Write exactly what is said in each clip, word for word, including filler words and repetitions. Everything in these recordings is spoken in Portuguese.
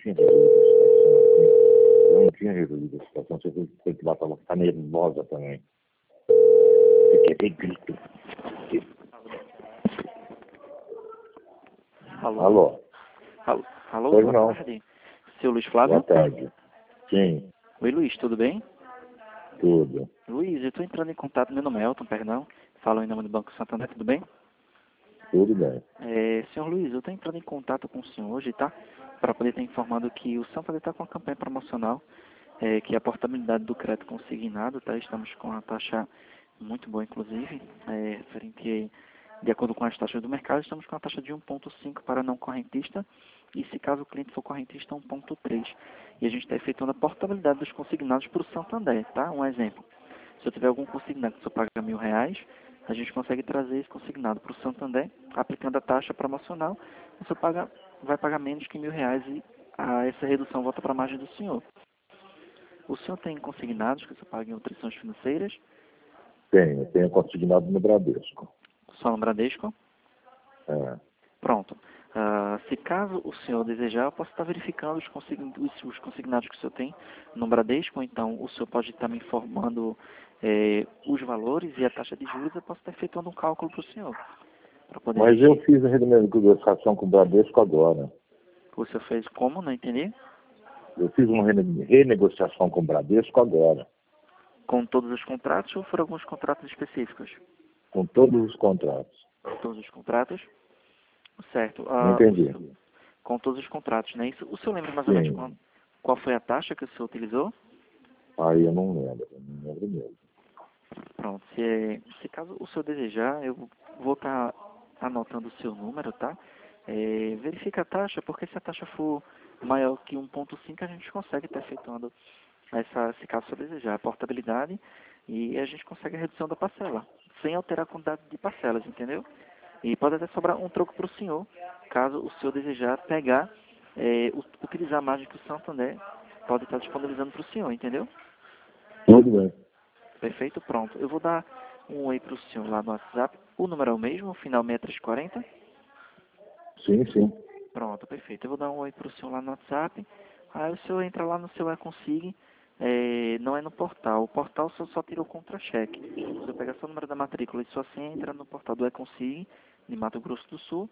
tinha resolvido a situação aqui. Eu não tinha resolvido a situação. Você foi que lá para ficar nervosa também. Você quer ver grito. Alô? Alô? Alô, Alô Pois boa não. tarde. Seu Luiz Flávio? Boa tarde. Sim, Oi, Luiz, tudo bem? tudo. Luiz, eu estou entrando em contato, meu nome é Elton, perdão. Falo em nome do Banco Santander, tudo bem? Tudo bem. É, senhor Luiz, eu estou entrando em contato com o senhor hoje, tá? Para poder estar informando que o Santander está com uma campanha promocional, é, que é a portabilidade do crédito consignado, tá? Estamos com uma taxa muito boa, inclusive, é, referente, de acordo com as taxas do mercado, estamos com uma taxa de um vírgula cinco para não correntista, e se caso o cliente for correntista, um vírgula três. E a gente está efetuando a portabilidade dos consignados para o Santander, tá? Um exemplo. Se eu tiver algum consignado que só paga mil reais, a gente consegue trazer esse consignado para o Santander, aplicando a taxa promocional, você paga, vai pagar menos que mil reais e a, essa redução volta para a margem do senhor. O senhor tem consignados que você paga em outras instituições financeiras? Tenho, tenho consignado no Bradesco. Só no Bradesco? É. Pronto. Ah, se caso o senhor desejar, eu posso estar verificando os, consign os, os consignados que o senhor tem no Bradesco, ou então o senhor pode estar me informando eh, os valores e a taxa de juros, eu posso estar efetuando um cálculo para o senhor. Para poder Mas eu agir. fiz a renegociação com o Bradesco agora. O senhor fez como? Não entendi? Eu fiz uma rene- renegociação com o Bradesco agora, Com todos os contratos ou foram alguns contratos específicos? com todos os contratos. Todos os contratos? Certo. Não Ah, o entendi. senhor- com todos os contratos, né? Isso, o senhor lembra mais ou menos qual, Sim. qual foi a taxa que o senhor utilizou? Aí eu não lembro, eu não lembro mesmo. Pronto. Se, se caso o senhor desejar, eu vou estar anotando o seu número, tá? É, verifica a taxa, porque se a taxa for maior que um vírgula cinco, a gente consegue estar efetuando essa, se caso o senhor desejar, a portabilidade e a gente consegue a redução da parcela, sem alterar a quantidade de parcelas, entendeu? E pode até sobrar um troco para o senhor, caso o senhor desejar pegar, é, u- utilizar a margem que o Santander pode estar disponibilizando para o senhor, entendeu? Tudo bem. Perfeito, pronto. Eu vou dar um oi para o senhor lá no WhatsApp. O número é o mesmo, final seis três quatro zero? Sim, sim. Pronto, perfeito. Eu vou dar um oi para o senhor lá no WhatsApp. Aí o senhor entra lá no seu e-consig, é, não é no portal. O portal o senhor só tira o contra-cheque. O senhor pega só o número da matrícula e sua senha, entra no portal do e-consig, de Mato Grosso do Sul,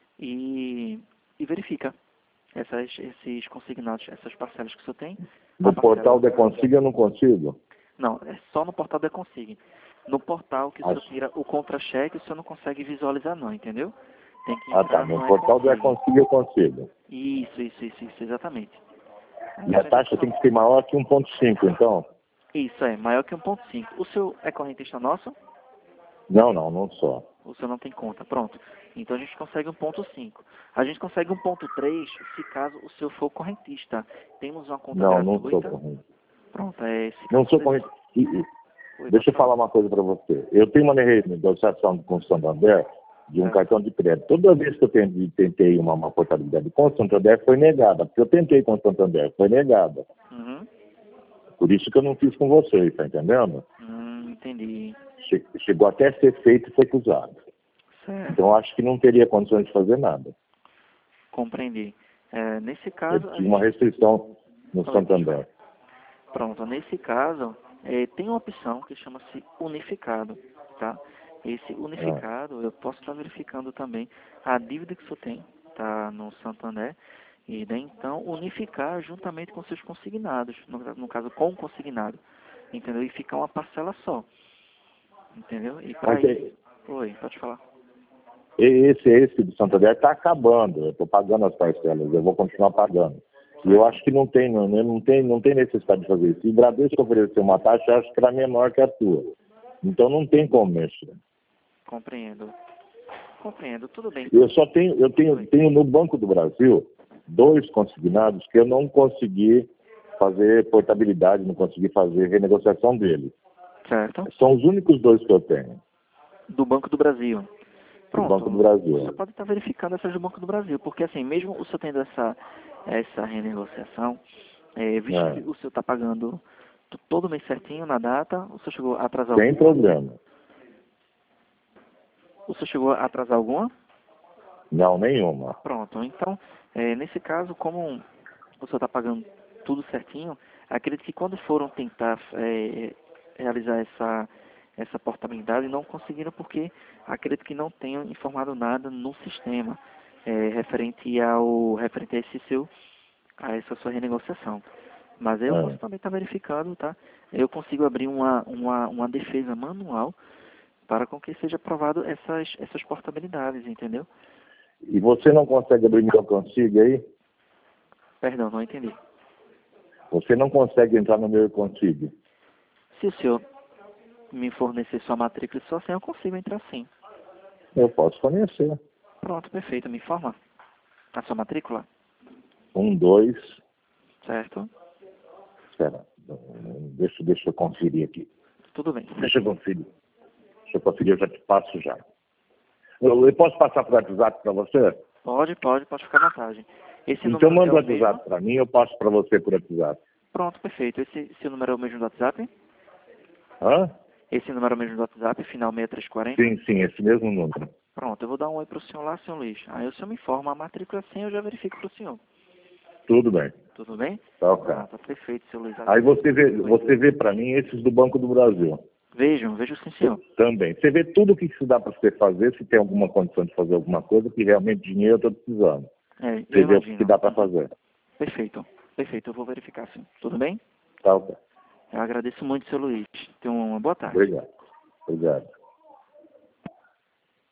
e, e verifica essas, esses consignados, essas parcelas que o senhor tem. A No portal parcela... da Consiga eu não consigo. Não, é só no portal do e-consig. No portal que o Ah, senhor tira o contra-cheque, o senhor não consegue visualizar não, entendeu? Tem que ah, tá. entrar No no portal da e-consig. Consiga eu consigo. Isso, isso, isso, isso, exatamente. Aí E o a senhor entra taxa só... tem que ser maior que um vírgula cinco, então? Isso, é, maior que um vírgula cinco. O seu é correntista nosso? Não, não, não só. O seu não tem conta, pronto. Então a gente consegue um vírgula cinco. A gente consegue um vírgula três se caso o seu for correntista. Temos uma conta Não, não sou gratuita. corrente. Pronto, é, se Não caso sou você... corrente. E- e- Oi, Deixa pode eu falar falar. uma coisa para você. Eu tenho uma negociação com o Santander de um Certo. cartão de crédito. Toda vez que eu tentei, tentei uma, uma portabilidade com o Santander, foi negada. Porque eu tentei com o Santander, foi negada. Uhum. Por isso que eu não fiz com vocês, tá entendendo? Hum, entendi. Che- Chegou até a ser feito e foi acusado. Certo. Então, eu acho que não teria condições de fazer nada. Compreendi. É, nesse Eu caso, a tinha uma gente... restrição no Oi, pode Santander. falar. Pronto, nesse caso, é, tem uma opção que chama-se unificado, tá? Esse Ah, unificado, eu posso estar verificando também a dívida que o senhor tem, tá, no Santander, e daí então unificar juntamente com seus consignados, no, no caso com o consignado, entendeu? E ficar uma parcela só, entendeu? E para mas isso... é- Oi, pode falar. esse, esse do Santander está acabando. Eu estou pagando as parcelas, eu vou continuar pagando. E eu Certo. acho que não tem, não, não, tem, não tem necessidade de fazer isso. Se o Bradesco oferecer uma taxa, eu acho que era menor que a tua. Então não tem como mexer. Compreendo. Compreendo, tudo bem. Eu só tenho, eu tenho, Oi. tenho no Banco do Brasil dois consignados que eu não consegui fazer portabilidade, não consegui fazer renegociação deles. Certo. São os únicos dois que eu tenho, Do Banco do Brasil. do Pronto, Banco do você Brasil. pode estar verificando essas do Banco do Brasil, porque assim, mesmo o senhor tendo essa, essa renegociação, é, visto que É, o senhor está pagando t- todo mês certinho na data, o senhor chegou a atrasar sem alguma? problema. O senhor chegou a atrasar alguma? Não, nenhuma. Pronto, então, é, nesse caso, como o senhor está pagando tudo certinho, acredito que quando foram tentar é, realizar essa, essa portabilidade, não conseguiram porque acredito que não tenham informado nada no sistema é, referente ao referente a esse seu a essa sua renegociação. Mas eu Ah. posso também estar verificando, tá? Eu consigo abrir uma, uma, uma defesa manual para com que seja aprovado essas, essas portabilidades, entendeu? E você não consegue abrir meu consigo aí? Perdão, não entendi. Você não consegue entrar no meu consigo? Se o senhor me fornecer sua matrícula e sua senha, eu consigo entrar sim. Eu posso fornecer. Pronto, perfeito. Me informa a sua matrícula. Um, dois... Certo? Espera, deixa, deixa eu conferir aqui. Tudo bem. Deixa eu conferir. Deixa eu conferir, eu já te passo já. Eu, eu posso passar por WhatsApp para você? Pode, pode, pode ficar à vontade. Esse Então número manda é o o mesmo? WhatsApp para mim, eu passo para você por WhatsApp. Pronto, perfeito. Esse seu número é o mesmo do WhatsApp? Hã? Esse número é o mesmo do WhatsApp, final seis três quatro zero? Sim, sim, esse mesmo número. Pronto, eu vou dar um oi para o senhor lá, senhor Luiz. Aí o senhor me informa a matrícula sem, eu já verifico para o senhor. Tudo bem. Tudo bem? Tá, ok. Pronto, perfeito, senhor Luiz. Aí você vê, você vê para mim esses do Banco do Brasil. Vejam, vejam sim, senhor. Também. Você vê tudo o que se dá para você fazer, se tem alguma condição de fazer alguma coisa, que realmente dinheiro eu estou precisando. É, Você eu vê o que imagino. dá para fazer. Perfeito, perfeito, eu vou verificar sim. Tudo bem? Tá, ok. Eu agradeço muito, senhor Luiz. Tenha uma boa tarde. Obrigado. Obrigado.